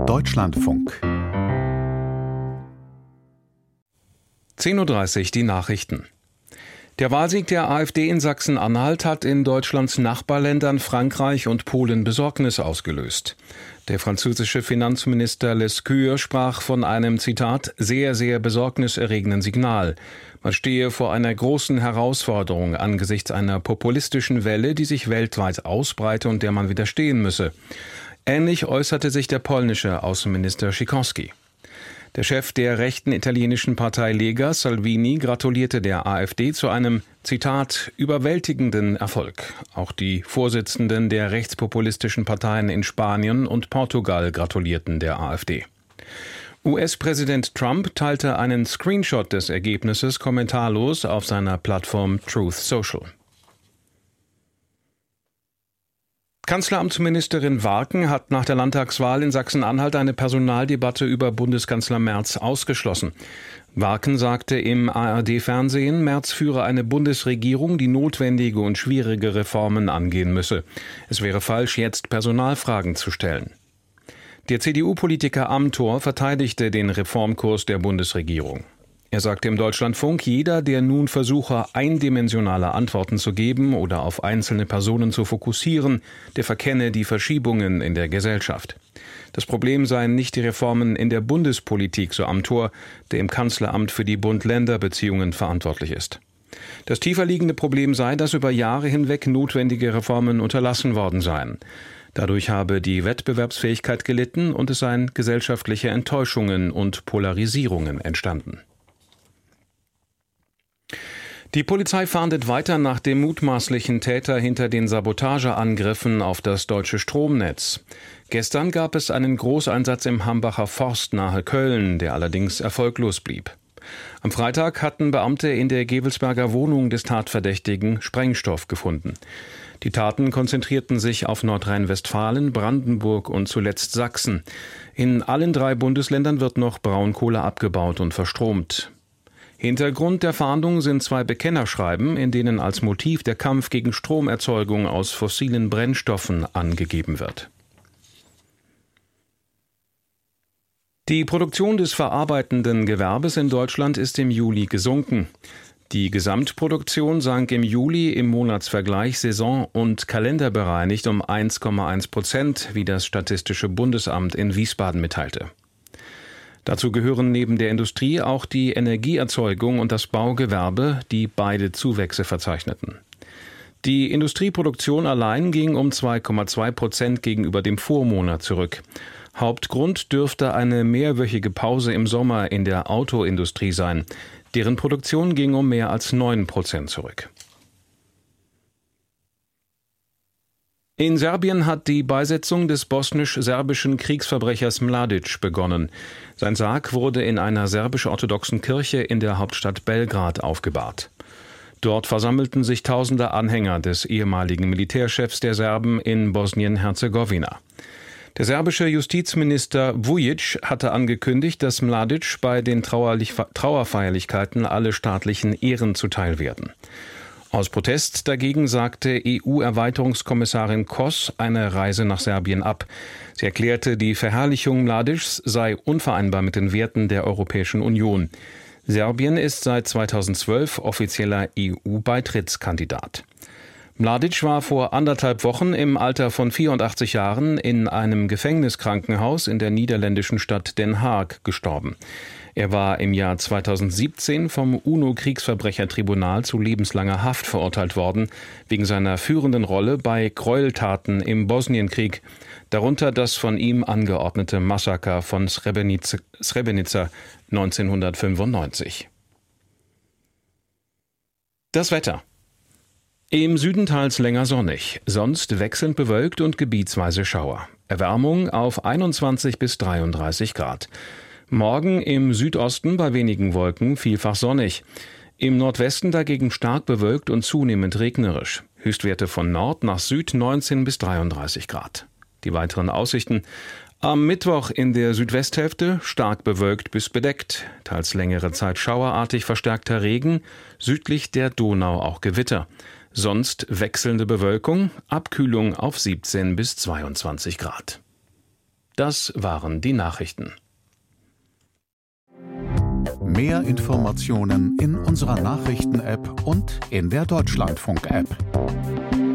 Deutschlandfunk 10:30 Uhr die Nachrichten. Der Wahlsieg der AfD in Sachsen-Anhalt hat in Deutschlands Nachbarländern Frankreich und Polen Besorgnis ausgelöst. Der französische Finanzminister Lescure sprach von einem, Zitat, sehr, sehr besorgniserregenden Signal. Man stehe vor einer großen Herausforderung angesichts einer populistischen Welle, die sich weltweit ausbreite und der man widerstehen müsse. Ähnlich äußerte sich der polnische Außenminister Sikorski. Der Chef der rechten italienischen Partei Lega, Salvini, gratulierte der AfD zu einem, Zitat, überwältigenden Erfolg. Auch die Vorsitzenden der rechtspopulistischen Parteien in Spanien und Portugal gratulierten der AfD. US-Präsident Trump teilte einen Screenshot des Ergebnisses kommentarlos auf seiner Plattform Truth Social. Kanzleramtsministerin Warken hat nach der Landtagswahl in Sachsen-Anhalt eine Personaldebatte über Bundeskanzler Merz ausgeschlossen. Warken sagte im ARD-Fernsehen, Merz führe eine Bundesregierung, die notwendige und schwierige Reformen angehen müsse. Es wäre falsch, jetzt Personalfragen zu stellen. Der CDU-Politiker Amthor verteidigte den Reformkurs der Bundesregierung. Er sagte im Deutschlandfunk, jeder, der nun versuche, eindimensionale Antworten zu geben oder auf einzelne Personen zu fokussieren, der verkenne die Verschiebungen in der Gesellschaft. Das Problem seien nicht die Reformen in der Bundespolitik, so Amthor, der im Kanzleramt für die Bund-Länder-Beziehungen verantwortlich ist. Das tiefer liegende Problem sei, dass über Jahre hinweg notwendige Reformen unterlassen worden seien. Dadurch habe die Wettbewerbsfähigkeit gelitten und es seien gesellschaftliche Enttäuschungen und Polarisierungen entstanden. Die Polizei fahndet weiter nach dem mutmaßlichen Täter hinter den Sabotageangriffen auf das deutsche Stromnetz. Gestern gab es einen Großeinsatz im Hambacher Forst nahe Köln, der allerdings erfolglos blieb. Am Freitag hatten Beamte in der Gevelsberger Wohnung des Tatverdächtigen Sprengstoff gefunden. Die Taten konzentrierten sich auf Nordrhein-Westfalen, Brandenburg und zuletzt Sachsen. In allen 3 Bundesländern wird noch Braunkohle abgebaut und verstromt. Hintergrund der Fahndung sind 2 Bekennerschreiben, in denen als Motiv der Kampf gegen Stromerzeugung aus fossilen Brennstoffen angegeben wird. Die Produktion des verarbeitenden Gewerbes in Deutschland ist im Juli gesunken. Die Gesamtproduktion sank im Juli im Monatsvergleich saison- und kalenderbereinigt um 1,1%, wie das Statistische Bundesamt in Wiesbaden mitteilte. Dazu gehören neben der Industrie auch die Energieerzeugung und das Baugewerbe, die beide Zuwächse verzeichneten. Die Industrieproduktion allein ging um 2,2% gegenüber dem Vormonat zurück. Hauptgrund dürfte eine mehrwöchige Pause im Sommer in der Autoindustrie sein. Deren Produktion ging um mehr als 9% zurück. In Serbien hat die Beisetzung des bosnisch-serbischen Kriegsverbrechers Mladic begonnen. Sein Sarg wurde in einer serbisch-orthodoxen Kirche in der Hauptstadt Belgrad aufgebahrt. Dort versammelten sich tausende Anhänger des ehemaligen Militärchefs der Serben in Bosnien-Herzegowina. Der serbische Justizminister Vujic hatte angekündigt, dass Mladic bei den Trauerfeierlichkeiten alle staatlichen Ehren zuteil werden. Aus Protest dagegen sagte EU-Erweiterungskommissarin Kos eine Reise nach Serbien ab. Sie erklärte, die Verherrlichung Mladics sei unvereinbar mit den Werten der Europäischen Union. Serbien ist seit 2012 offizieller EU-Beitrittskandidat. Mladic war vor 1,5 Wochen im Alter von 84 Jahren in einem Gefängniskrankenhaus in der niederländischen Stadt Den Haag gestorben. Er war im Jahr 2017 vom UNO-Kriegsverbrechertribunal zu lebenslanger Haft verurteilt worden, wegen seiner führenden Rolle bei Gräueltaten im Bosnienkrieg, darunter das von ihm angeordnete Massaker von Srebrenica 1995. Das Wetter. Im Süden teils länger sonnig, sonst wechselnd bewölkt und gebietsweise Schauer. Erwärmung auf 21 bis 33 Grad. Morgen im Südosten bei wenigen Wolken vielfach sonnig. Im Nordwesten dagegen stark bewölkt und zunehmend regnerisch. Höchstwerte von Nord nach Süd 19 bis 33 Grad. Die weiteren Aussichten. Am Mittwoch in der Südwesthälfte stark bewölkt bis bedeckt. Teils längere Zeit schauerartig verstärkter Regen. Südlich der Donau auch Gewitter. Sonst wechselnde Bewölkung, Abkühlung auf 17 bis 22 Grad. Das waren die Nachrichten. Mehr Informationen in unserer Nachrichten-App und in der Deutschlandfunk-App.